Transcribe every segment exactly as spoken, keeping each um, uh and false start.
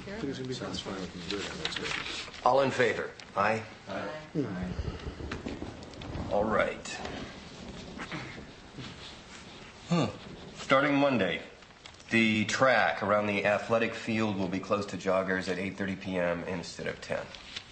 Sounds fine with me. Good. That's good. All in favor? Aye? Aye. Aye. All right. Hmm. Starting Monday, the track around the athletic field will be closed to joggers at eight thirty p.m. instead of ten.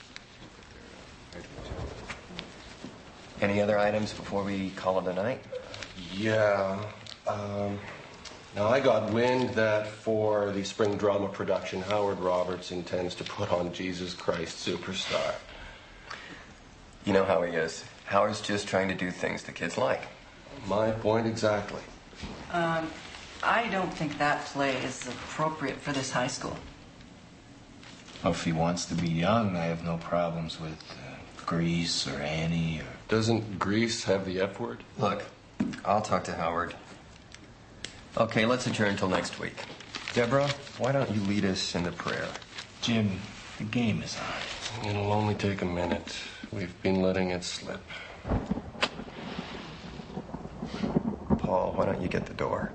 Any other items before we call it a night? Yeah. Um, now, I got wind that for the spring drama production, Howard Roberts intends to put on Jesus Christ Superstar. You know how he is. Howard's just trying to do things the kids like. My point exactly. Um, I don't think that play is appropriate for this high school. Well, if he wants to be young, I have no problems with uh, Grease or Annie or... Doesn't Grease have the F word? Look, I'll talk to Howard. Okay, let's adjourn until next week. Deborah, why don't you lead us in the prayer? Jim, the game is on. It'll only take a minute. We've been letting it slip. Paul, why don't you get the door?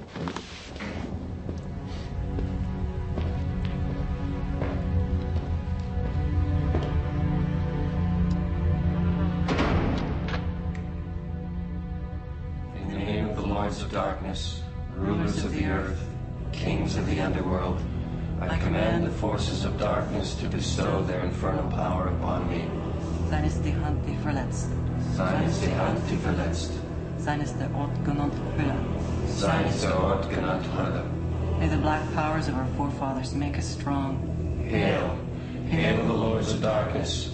In the name of the Lords of Darkness, rulers of the earth, kings of the underworld, I command the forces of darkness to bestow their infernal power upon me. Sein ist die Hand, die verletzt. Sein ist die Hand, die verletzt. Sein ist der Ort genannt Hölle. Sein ist der Ort genannt Hölle. May the black powers of our forefathers make us strong. Hail, hail the Lords of Darkness.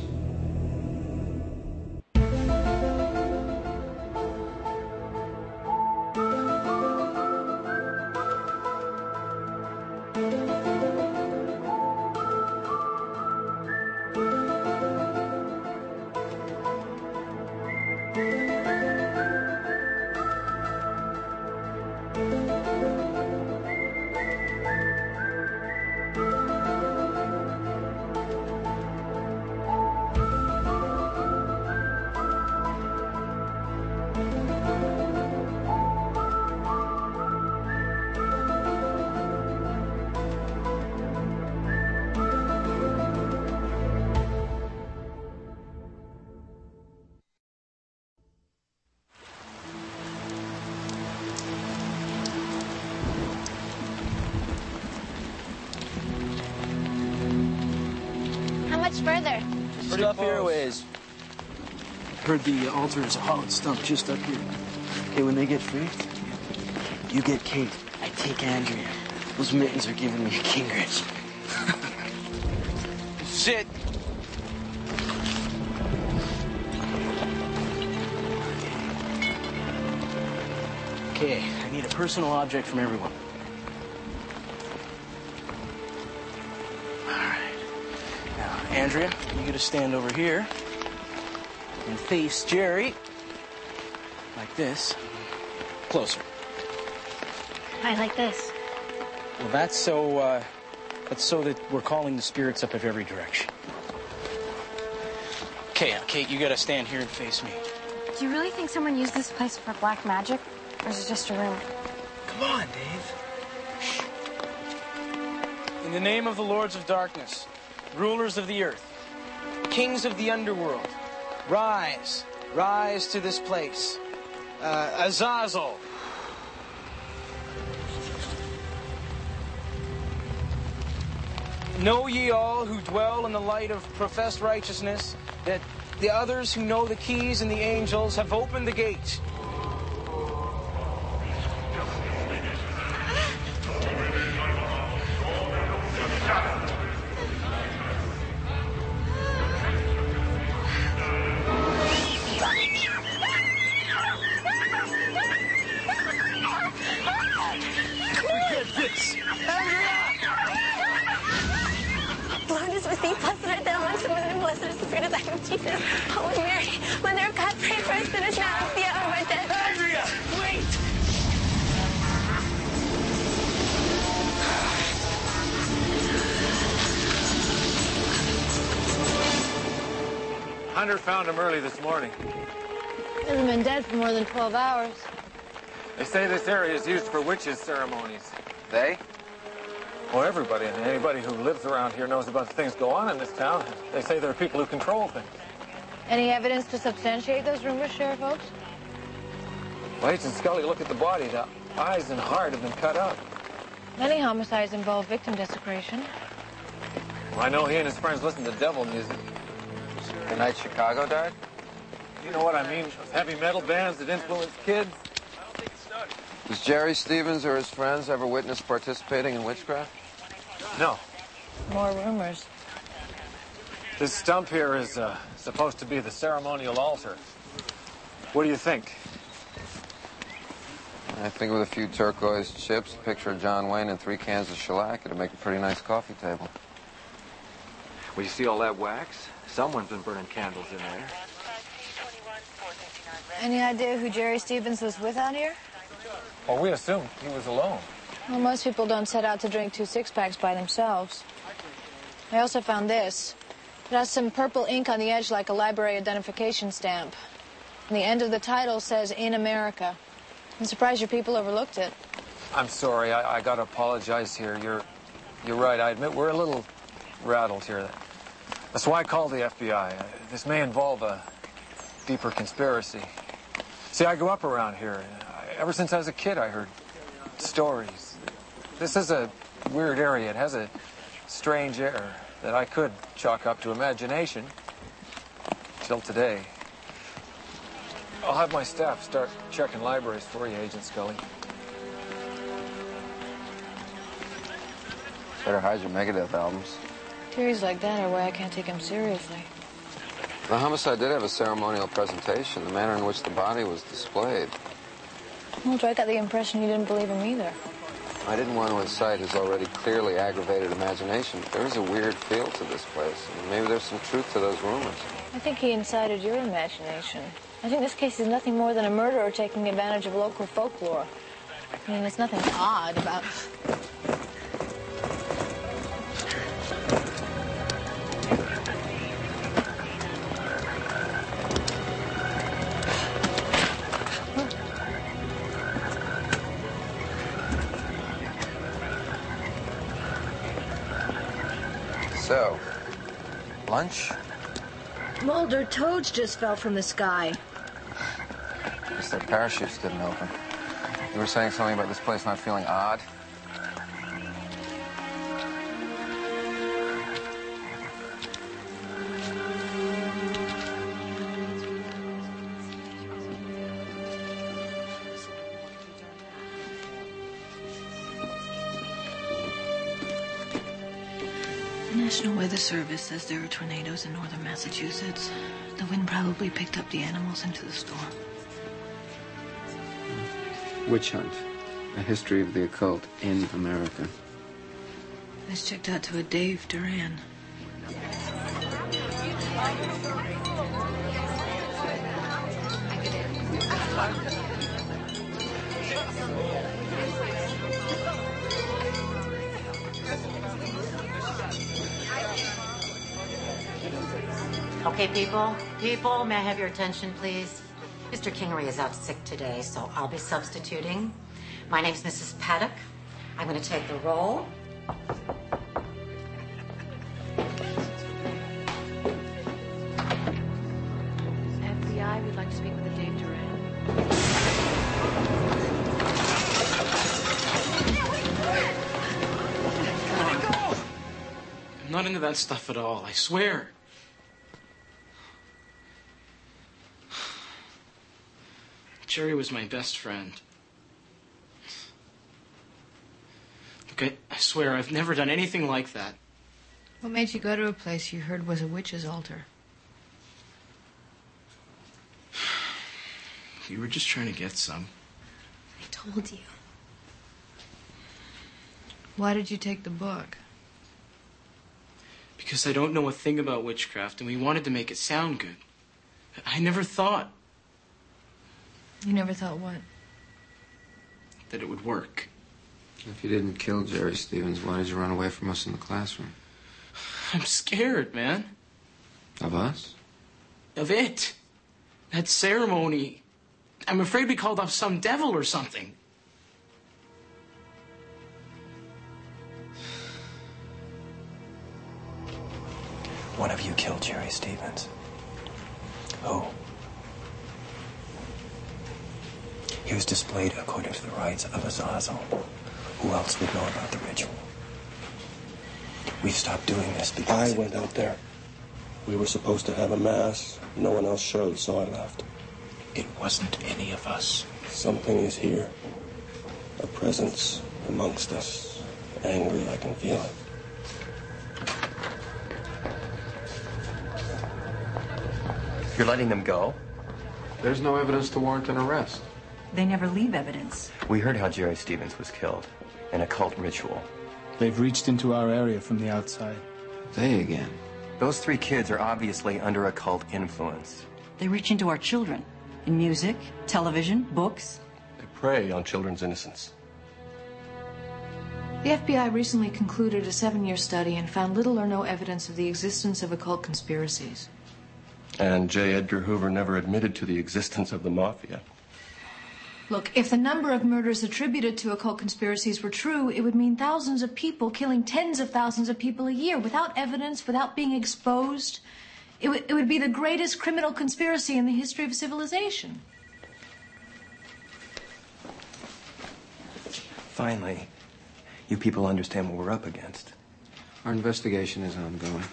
Further. Pretty up here ways. Heard the altar is a hollowed stump just up here. Okay, when they get free, you get Kate. I take Andrea. Those mittens are giving me a Gingrich. Sit. Okay, I need a personal object from everyone. Andrea, you gotta stand over here and face Jerry like this. Closer. I like this. Well, that's so, uh, that's so that we're calling the spirits up of every direction. Okay, now, Kate, you gotta stand here and face me. Do you really think someone used this place for black magic? Or is it just a room? Come on, Dave. Shh. In the name of the Lords of Darkness, rulers of the earth, kings of the underworld, rise, rise to this place. Uh, Azazel. Know ye all who dwell in the light of professed righteousness, that the others who know the keys and the angels have opened the gate. Jesus, Holy Mary, Mother of God, pray for us sinners now and at the hour of our death. Andrea, wait! Hunter found him early this morning. He hasn't been dead for more than twelve hours. They say this area is used for witches' ceremonies. They? Well, everybody and anybody who lives around here knows about the things go on in this town. They say there are people who control things. Any evidence to substantiate those rumors, Sheriff Oaks? Well, Agent Scully, look at the body. The eyes and heart have been cut out. Many homicides involve victim desecration. Well, I know he and his friends listen to devil music. The night Chicago died? You know what I mean? Heavy metal bands that influence kids. Does Jerry Stevens or his friends ever witness participating in witchcraft? No. More rumors. This stump here is uh, supposed to be the ceremonial altar. What do you think? I think with a few turquoise chips, a picture of John Wayne, and three cans of shellac, it'd make a pretty nice coffee table. Well, you see all that wax? Someone's been burning candles in there. Any idea who Jerry Stevens was with out here? Well, we assumed he was alone. Well, most people don't set out to drink two six-packs by themselves. I also found this. It has some purple ink on the edge like a library identification stamp. And the end of the title says, In America. I'm surprised your people overlooked it. I'm sorry. I, I gotta apologize here. You're, you're right. I admit we're a little rattled here. That's why I called the F B I. This may involve a deeper conspiracy. See, I grew up around here. Ever since I was a kid, I heard stories. This is a weird area. It has a strange air that I could chalk up to imagination. Till today. I'll have my staff start checking libraries for you, Agent Scully. Better hide your Megadeth albums. Theories like that are why I can't take him seriously. The homicide did have a ceremonial presentation, the manner in which the body was displayed. Well, I got the impression you didn't believe him either. I didn't want to incite his already clearly aggravated imagination, but there is a weird feel to this place. And maybe there's some truth to those rumors. I think he incited your imagination. I think this case is nothing more than a murderer taking advantage of local folklore. I mean, there's nothing odd about... So, lunch? Mulder, toads just fell from the sky. Guess their parachutes didn't open. You were saying something about this place not feeling odd? The National Weather Service says there are tornadoes in northern Massachusetts. The wind probably picked up the animals into the storm. Witch Hunt, a history of the occult in America. This checked out to a Dave Duran. Okay, people, people, may I have your attention, please? Mister Kingery is out sick today, so I'll be substituting. My name's Missus Paddock. I'm going to take the role. F B I, we'd like to speak with a Dave Duran. I'm not into that stuff at all, I swear. Jerry was my best friend. Look, I, I swear, I've never done anything like that. What made you go to a place you heard was a witch's altar? We were just trying to get some. I told you. Why did you take the book? Because I don't know a thing about witchcraft, and we wanted to make it sound good. I never thought You never thought what? that it would work. If you didn't kill Jerry Stevens, why did you run away from us in the classroom? I'm scared, man. Of us? Of it. That ceremony. I'm afraid we called off some devil or something. One of you killed Jerry Stevens. Who? He was displayed according to the rites of Azazel. Who else would know about the ritual? We've stopped doing this because... I went out there. We were supposed to have a mass. No one else showed, so I left. It wasn't any of us. Something is here. A presence amongst us. Angry, I can feel it. You're letting them go? There's no evidence to warrant an arrest. They never leave evidence. We heard how Jerry Stevens was killed. An occult ritual. They've reached into our area from the outside. They again. Those three kids are obviously under occult influence. They reach into our children. In music, television, books. They prey on children's innocence. The F B I recently concluded a seven-year study and found little or no evidence of the existence of occult conspiracies. And J. Edgar Hoover never admitted to the existence of the mafia. Look, if the number of murders attributed to occult conspiracies were true, it would mean thousands of people killing tens of thousands of people a year without evidence, without being exposed. It, w- it would be the greatest criminal conspiracy in the history of civilization. Finally, you people understand what we're up against. Our investigation is ongoing.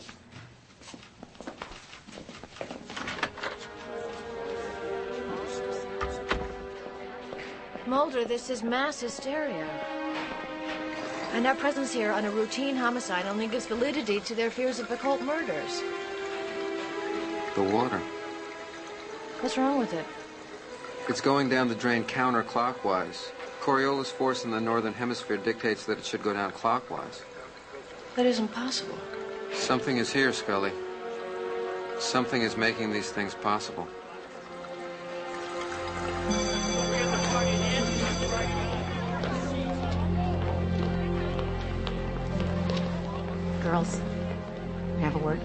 Mulder, this is mass hysteria. And our presence here on a routine homicide only gives validity to their fears of occult murders. The water. What's wrong with it? It's going down the drain counterclockwise. Coriolis force in the northern hemisphere dictates that it should go down clockwise. That isn't possible. Something is here, Scully. Something is making these things possible. Girls, we have a word.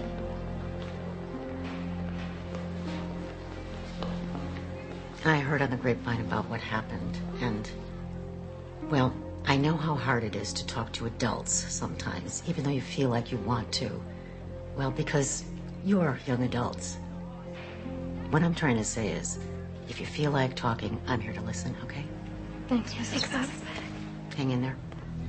I heard on the grapevine about what happened, and, well, I know how hard it is to talk to adults sometimes, even though you feel like you want to. Well, because you're young adults. What I'm trying to say is, if you feel like talking, I'm here to listen, okay? Thanks, Missus Paddock. Hang in there.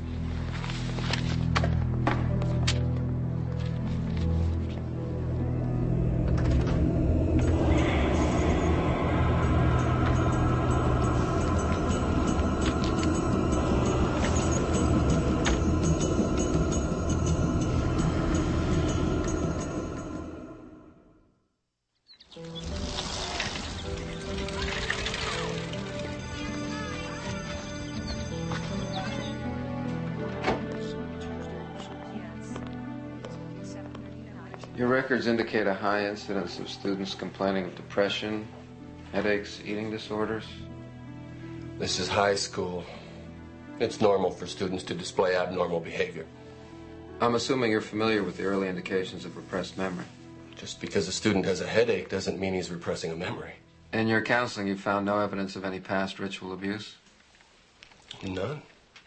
Your records indicate a high incidence of students complaining of depression, headaches, eating disorders. This is high school. It's normal for students to display abnormal behavior. I'm assuming you're familiar with the early indications of repressed memory. Just because a student has a headache doesn't mean he's repressing a memory. In your counseling, you found no evidence of any past ritual abuse? None.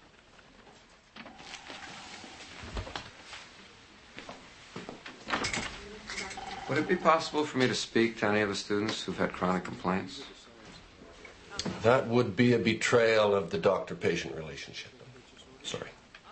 Would it be possible for me to speak to any of the students who've had chronic complaints? That would be a betrayal of the doctor-patient relationship. Sorry.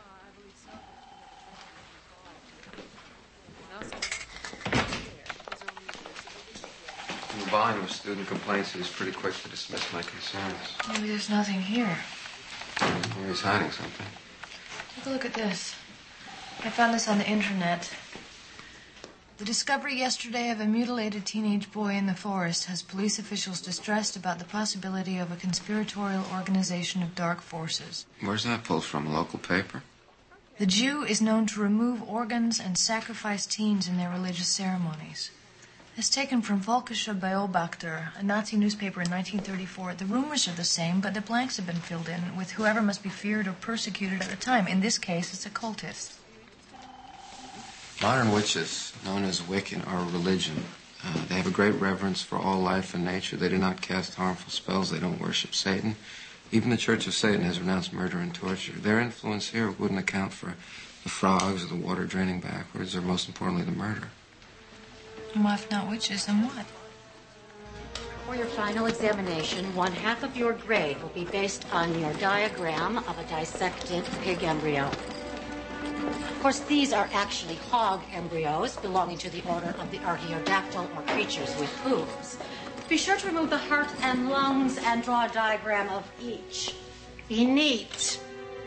In the volume of student complaints, he's pretty quick to dismiss my concerns. Maybe there's nothing here. Maybe he's hiding something. Take a look at this. I found this on the internet. The discovery yesterday of a mutilated teenage boy in the forest has police officials distressed about the possibility of a conspiratorial organization of dark forces. Where's that pulled from? A local paper? The Jew is known to remove organs and sacrifice teens in their religious ceremonies. It's taken from Volkische Beobachter, a Nazi newspaper in nineteen thirty-four. The rumors are the same, but the blanks have been filled in with whoever must be feared or persecuted at the time. In this case, it's occultists. Modern witches, known as Wiccan, are a religion. Uh, they have a great reverence for all life and nature. They do not cast harmful spells. They don't worship Satan. Even the Church of Satan has renounced murder and torture. Their influence here wouldn't account for the frogs or the water draining backwards, or most importantly, the murder. Well, if not witches, then what? For your final examination, one half of your grade will be based on your diagram of a dissected pig embryo. Of course, these are actually hog embryos belonging to the order of the Archaeodactyl, or creatures with hooves. Be sure to remove the heart and lungs and draw a diagram of each. Be neat.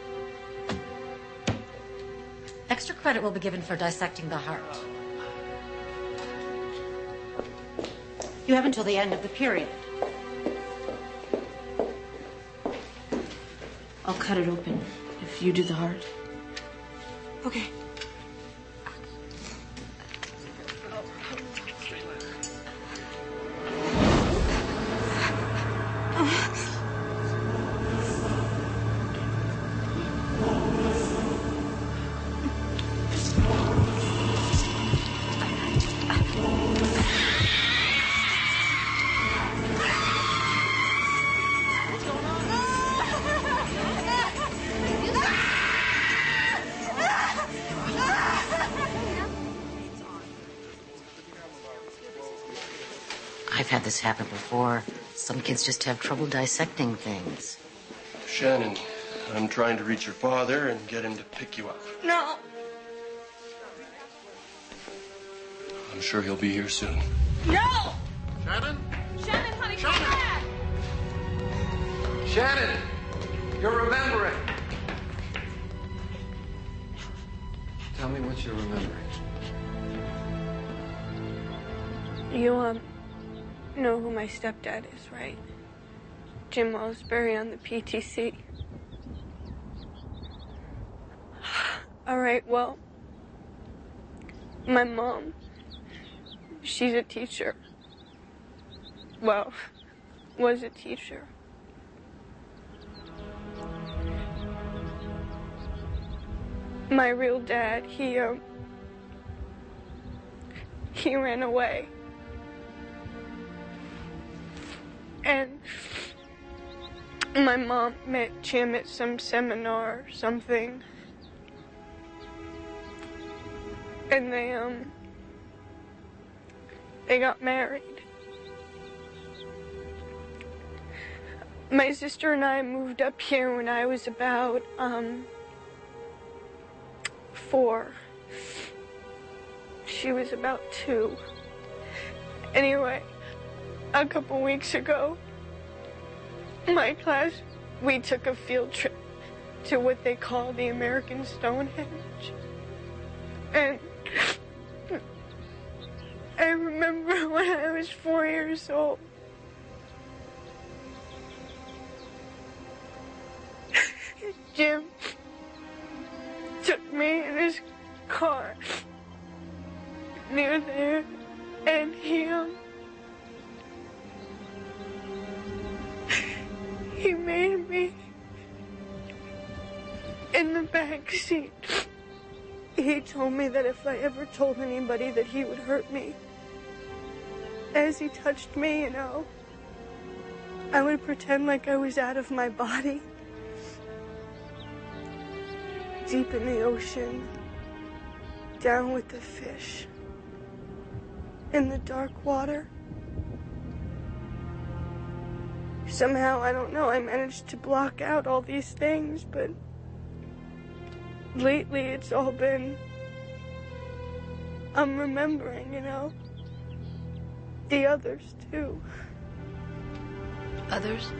Extra credit will be given for dissecting the heart. You have until the end of the period. I'll cut it open if you do the heart. Okay. I've had this happen before. Some kids just have trouble dissecting things. Shannon, I'm trying to reach your father and get him to pick you up. No. I'm sure he'll be here soon. No! Shannon? Shannon, honey, come back! Shannon, you're remembering. Tell me what you're remembering. You, um, know who my stepdad is, right? Jim Wellsbury on the P T C. All right, well, my mom, she's a teacher. Well, was a teacher. My real dad, he, um, he ran away. And my mom met Jim at some seminar or something. And they, um, they got married. My sister and I moved up here when I was about, um, four. She was about two. Anyway, a couple weeks ago, my class, we took a field trip to what they call the American Stonehenge. And I remember when I was four years old, Jim took me in his car near there, and he, um, he made me in the back seat. He told me that if I ever told anybody that he would hurt me, as he touched me, you know, I would pretend like I was out of my body, deep in the ocean, down with the fish, in the dark water. Somehow, I don't know, I managed to block out all these things, but lately it's all been, I'm remembering, you know, the others too. Others?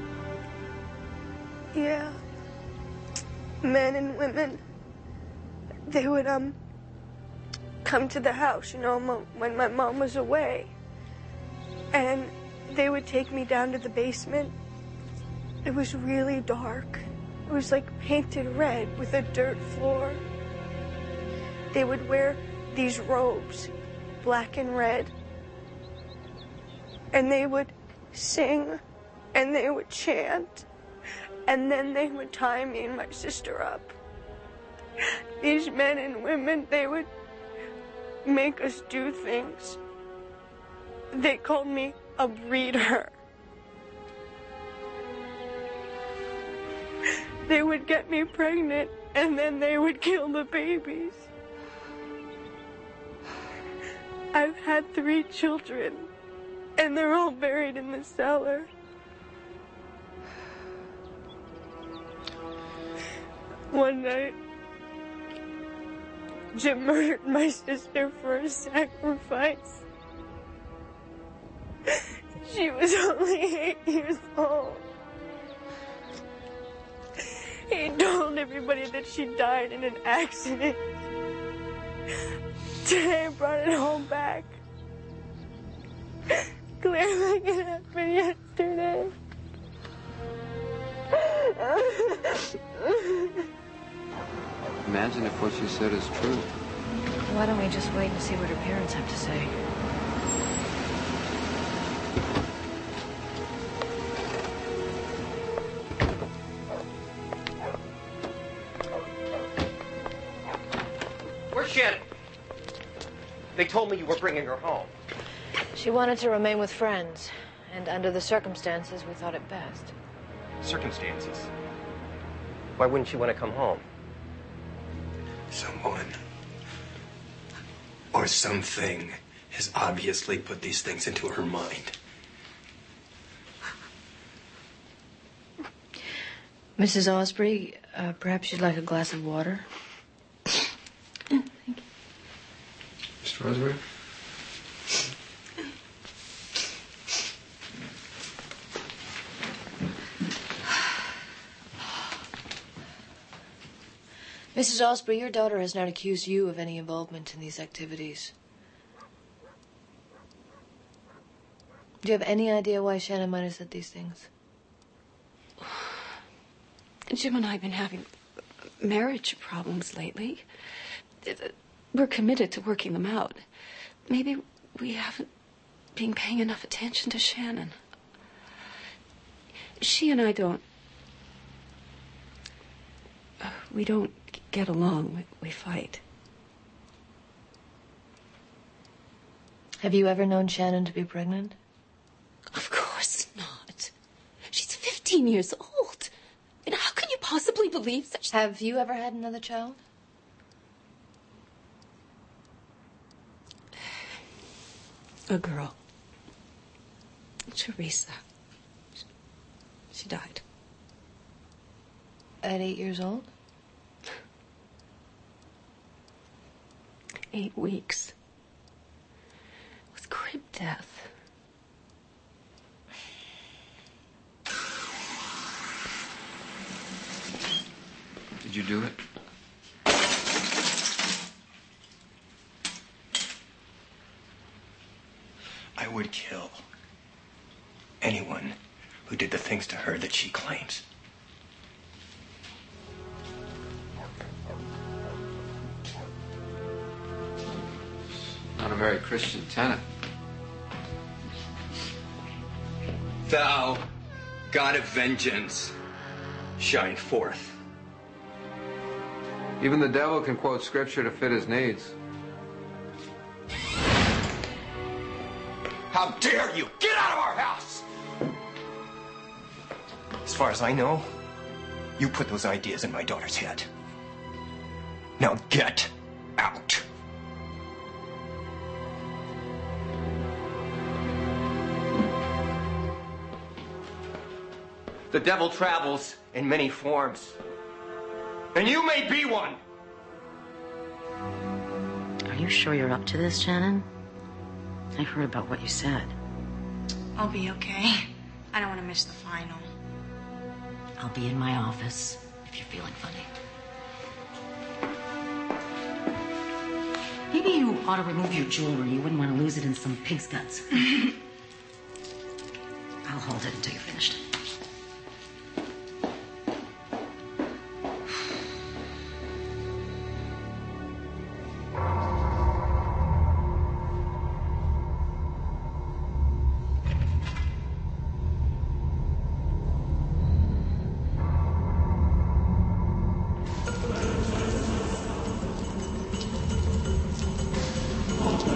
Yeah. Men and women. They would, um, come to the house, you know, when my mom was away. And they would take me down to the basement. It was really dark. It was like painted red with a dirt floor. They would wear these robes, black and red. And they would sing, and they would chant, and then they would tie me and my sister up. These men and women, they would make us do things. They called me a breeder. they would get me pregnant, and then they would kill the babies. I've had three children, and they're all buried in the cellar. One night, Jim murdered my sister for a sacrifice. She was only eight years old. He told everybody that she died in an accident. Today I brought it all back. Clearly it happened yesterday. Imagine if what she said is true. Why don't we just wait and see what her parents have to say? Where's Shannon? They told me you were bringing her home. She wanted to remain with friends, and under the circumstances, we thought it best. Circumstances? Why wouldn't she want to come home? Someone or something has obviously put these things into her mind. Missus Osprey, uh, perhaps you'd like a glass of water? Mister Roseberry? Missus Osprey, your daughter has not accused you of any involvement in these activities. Do you have any idea why Shannon might have said these things? Jim and I have been having marriage problems lately. We're committed to working them out. Maybe we haven't been paying enough attention to Shannon. She and I don't... Uh, we don't get along. We, we fight. Have you ever known Shannon to be pregnant? Of course not. She's fifteen years old. And how can you possibly believe such... Have you ever had another child? A girl. Teresa. She died. At eight years old? Eight weeks. With crib death. Did you do it? I would kill anyone who did the things to her that she claims. Not a very Christian tenet. Thou, God of vengeance, shine forth. Even the devil can quote scripture to fit his needs. How dare you! Get out of our house! As far as I know, you put those ideas in my daughter's head. Now get out. The devil travels in many forms. And you may be one. Are you sure you're up to this, Shannon? I heard about what you said. I'll be okay. I don't want to miss the final. I'll be in my office if you're feeling funny. Maybe you ought to remove your jewelry. You wouldn't want to lose it in some pig's guts. I'll hold it until you're finished.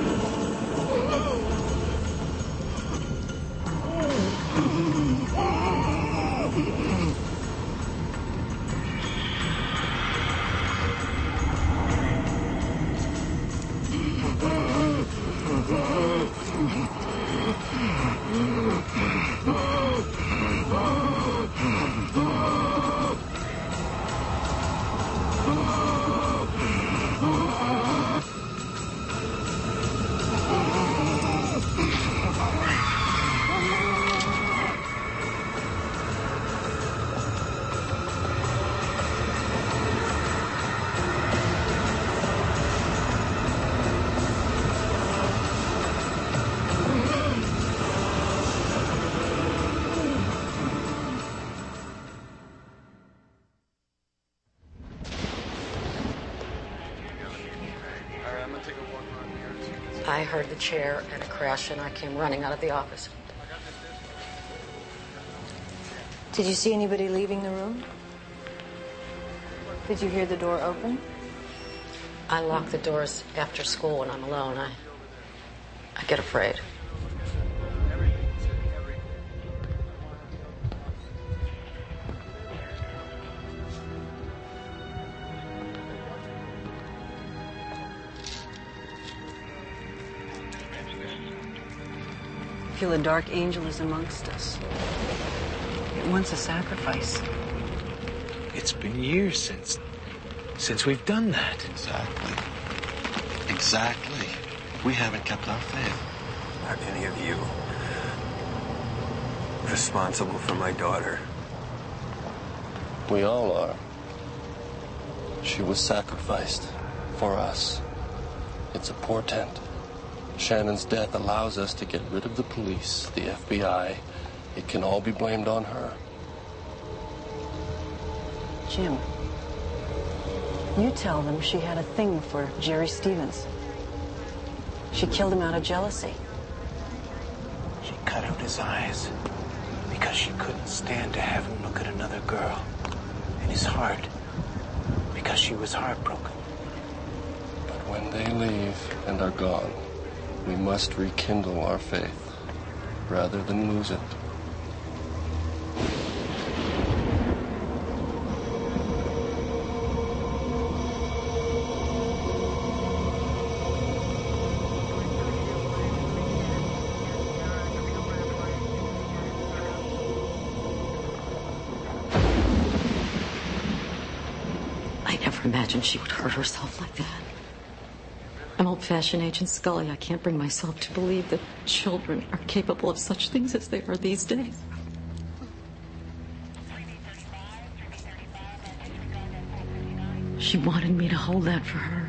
Oh! I heard the chair and a crash, and I came running out of the office. Did you see anybody leaving the room? Did you hear the door open? I lock the doors after school when I'm alone. I, I get afraid. I feel a dark angel is amongst us. It wants a sacrifice. It's been years since... since we've done that. Exactly. Exactly. We haven't kept our faith. Not any of you responsible for my daughter. We all are. She was sacrificed for us. It's a portent. Shannon's death allows us to get rid of the police, the F B I. It can all be blamed on her. Jim, you tell them she had a thing for Jerry Stevens. She killed him out of jealousy. She cut out his eyes because she couldn't stand to have him look at another girl. And his heart because she was heartbroken. But when they leave and are gone, we must rekindle our faith rather than lose it. I never imagined she would hurt herself like that. An old-fashioned Agent Scully, I can't bring myself to believe that children are capable of such things as they are these days. She wanted me to hold that for her.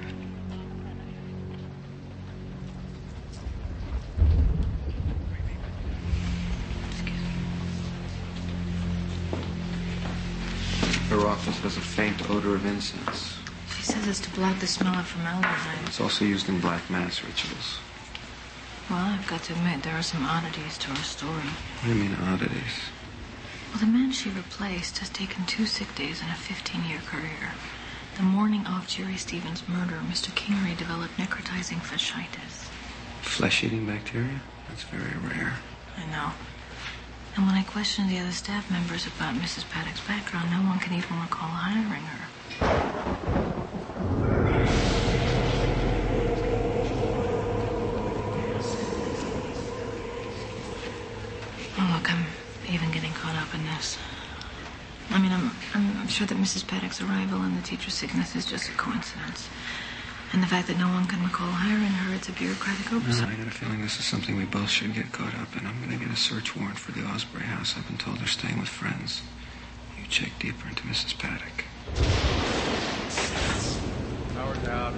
Her office has a faint odor of incense. She says it's to block the smell of formaldehyde. It's also used in black mass rituals. Well, I've got to admit, there are some oddities to her story. What do you mean, oddities? Well, the man she replaced has taken two sick days in a fifteen-year career. The morning of Jerry Stevens' murder, Mister Kingery developed necrotizing fasciitis. Flesh-eating bacteria? That's very rare. I know. And when I questioned the other staff members about Missus Paddock's background, no one can even recall hiring her. Oh, look, I'm even getting caught up in this. I mean, I'm, I'm sure that Missus Paddock's arrival and the teacher's sickness is just a coincidence. And the fact that no one can recall hiring her, it's a bureaucratic oversight. I got a feeling this is something we both should get caught up in. I'm going to get a search warrant for the Osprey house. I've been told they're staying with friends. You check deeper into Missus Paddock. Power's out.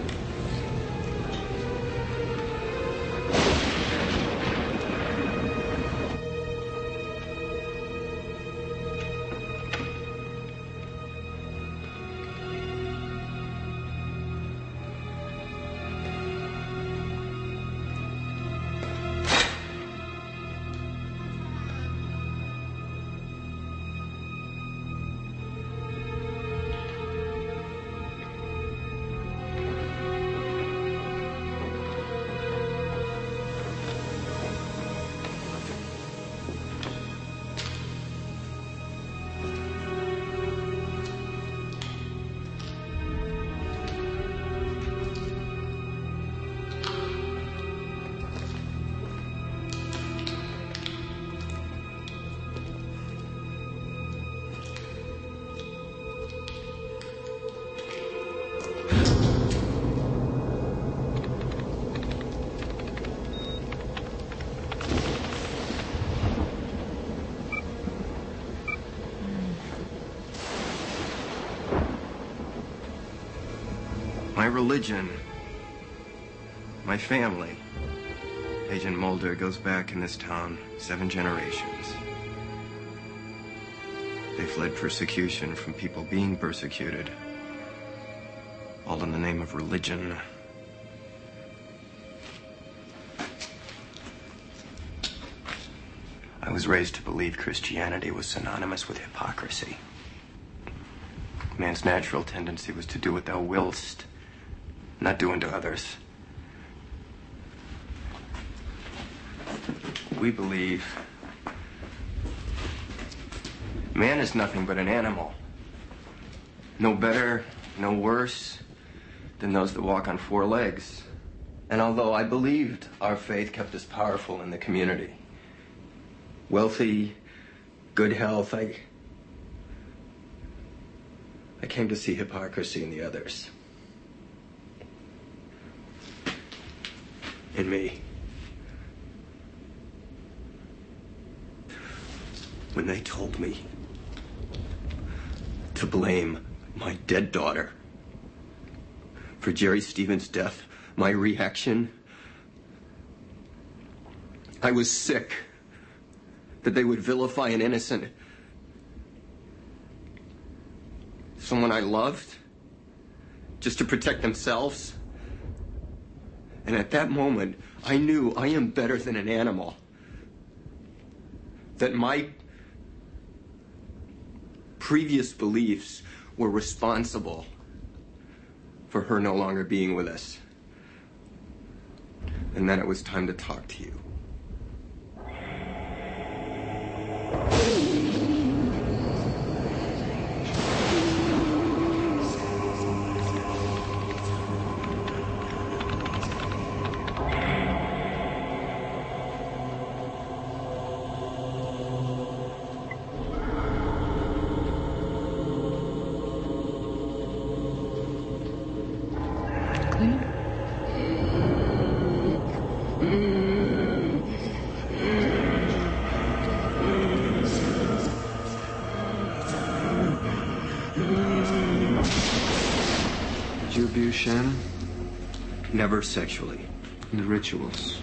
My religion, my family. Agent Mulder goes back in this town seven generations. They fled persecution from people being persecuted, all in the name of religion. I was raised to believe Christianity was synonymous with hypocrisy. Man's natural tendency was to do what thou willst, not do unto others. We believe man is nothing but an animal. No better, no worse than those that walk on four legs. And although I believed our faith kept us powerful in the community, wealthy, good health, I, I came to see hypocrisy in the others. In me. When they told me to blame my dead daughter for Jerry Stevens' death, my reaction, I was sick that they would vilify an innocent, someone I loved, just to protect themselves. And at that moment, I knew I am better than an animal. That my previous beliefs were responsible for her no longer being with us. And then it was time to talk to you. Did you abuse Shannon? Never sexually. And the rituals?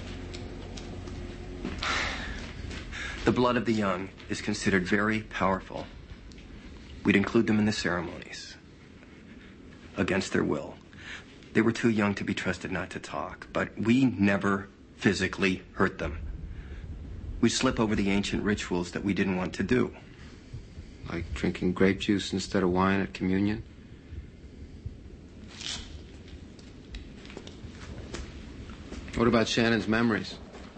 The blood of the young is considered very powerful. We'd include them in the ceremonies. Against their will. They were too young to be trusted not to talk, but we never physically hurt them. We'd slip over the ancient rituals that we didn't want to do. Like drinking grape juice instead of wine at communion? What about Shannon's memories?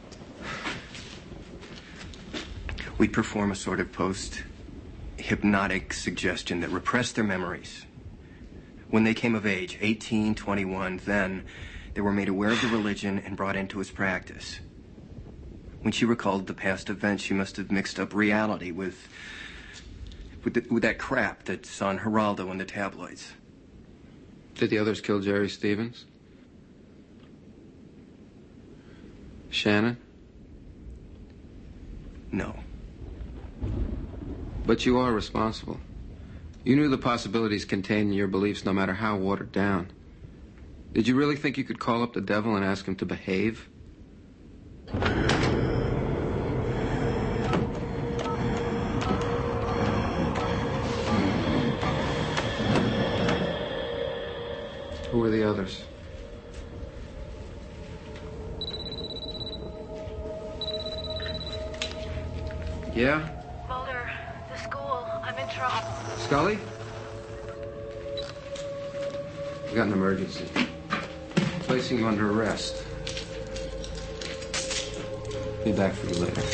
We'd perform a sort of post-hypnotic suggestion that repressed their memories. When they came of age, eighteen, twenty-one, then they were made aware of the religion and brought into its practice. When she recalled the past events, she must have mixed up reality with, with, the, with that crap that's on Geraldo in the tabloids. Did the others kill Jerry Stevens? Shannon? No. But you are responsible. You knew the possibilities contained in your beliefs no matter how watered down. Did you really think you could call up the devil and ask him to behave? Who were the others? Yeah? Mulder, the school. I'm in trouble. Scully? We got an emergency. Placing you under arrest. Be back for you later.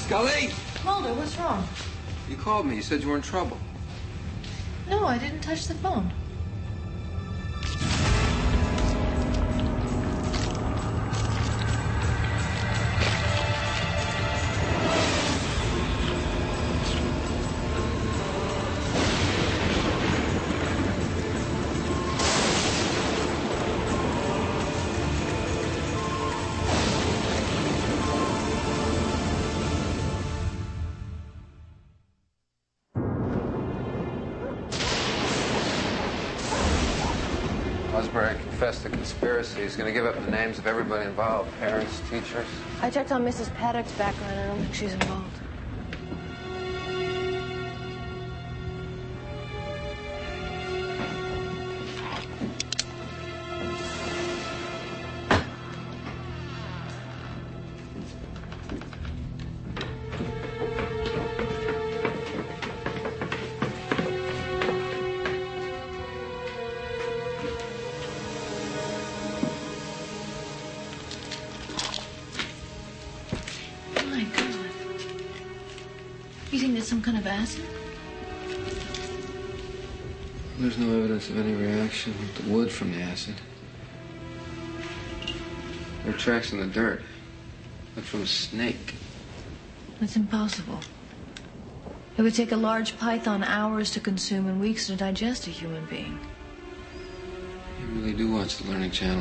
Scully! Mulder, what's wrong? You called me. You said you were in trouble. No, I didn't touch the phone. Osbury confessed the conspiracy. He's going to give up the names of everybody involved, parents, teachers. I checked on Missus Paddock's background. I don't think she's involved. You think there's some kind of acid? There's no evidence of any reaction with the wood from the acid. There are tracks in the dirt, like from a snake. That's impossible. It would take a large python hours to consume and weeks to digest a human being. You really do watch the Learning Channel.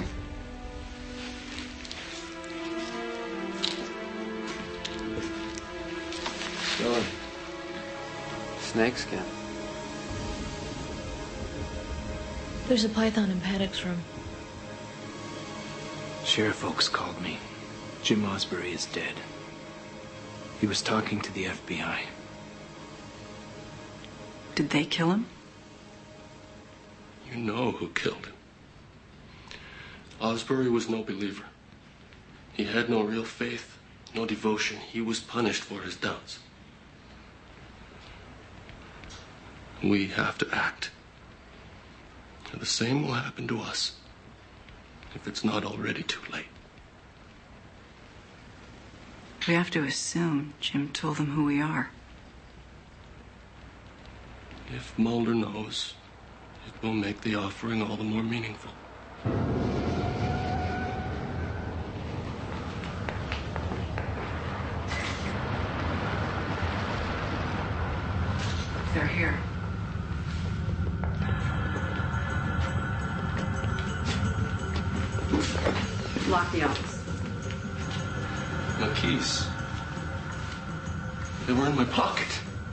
Scully. Snakeskin. There's a python in Paddock's room. Sheriff Oaks called me. Jim Osbury is dead. He was talking to the F B I. Did they kill him? You know who killed him. Osbury was no believer. He had no real faith, no devotion. He was punished for his doubts. We have to act. And the same will happen to us if it's not already too late. We have to assume Jim told them who we are. If Mulder knows, it will make the offering all the more meaningful. They're here. Lock the office. My keys. They were in my pocket.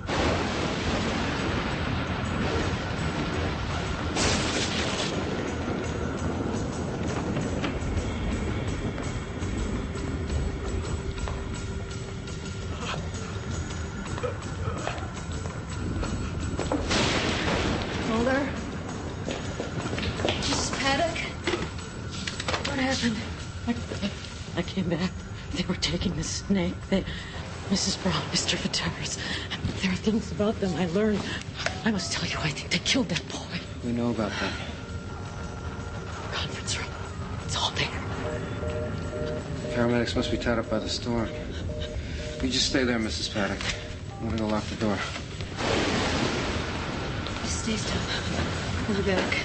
Mulder? Missus Paddock? What happened? I, I came back. They were taking the snake. They, Missus Brown, Mister Viteris. There are things about them I learned. I must tell you, I think they killed that boy. We know about that. Conference room. It's all there. Paramedics must be tied up by the storm. You just stay there, Missus Paddock. I'm gonna go lock the door. Stay still. We'll be back.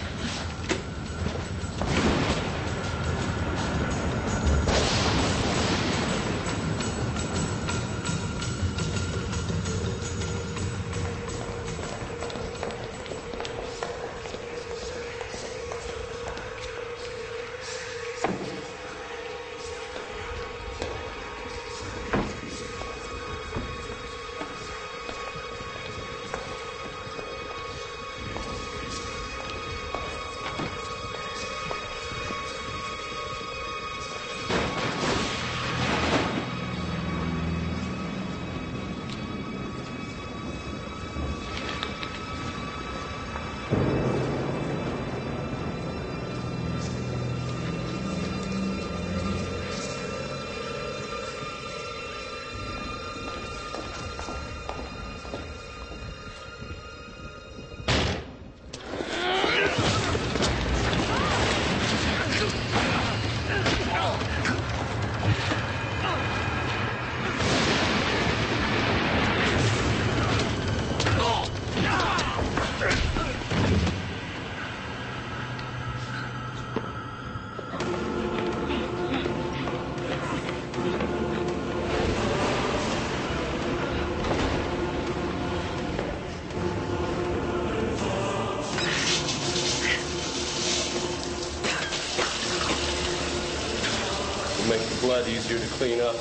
lot easier to clean up.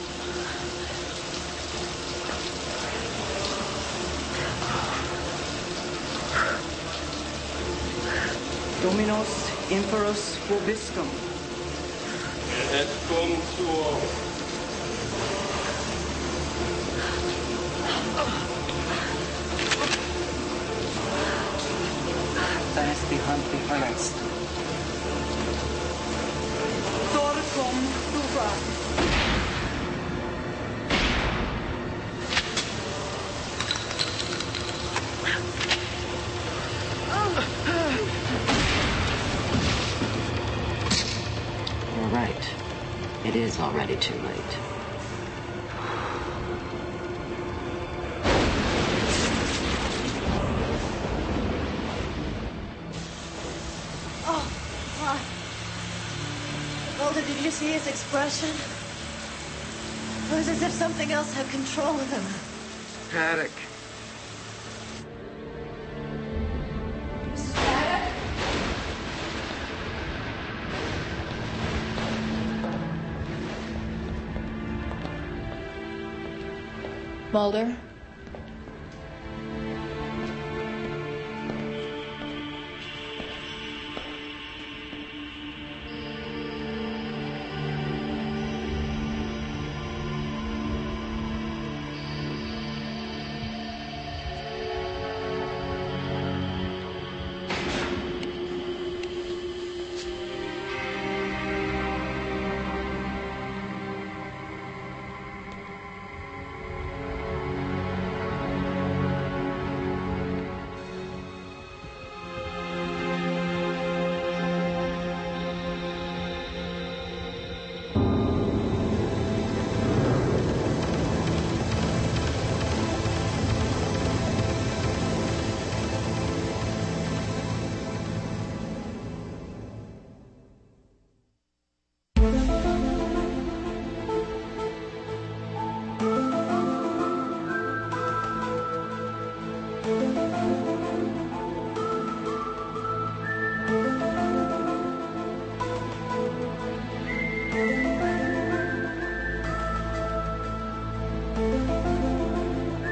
Dominus Imperus Vobiscum. Et cum tuo. Deines die Hand die verletzt. Dorcum Duva. You're right. It is already too late. Oh, God. Mulder, did you see his expression? It was as if something else had control of him. Paddock. Missus Paddock? Mulder?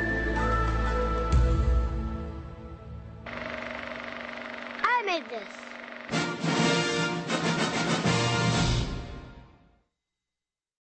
I made this.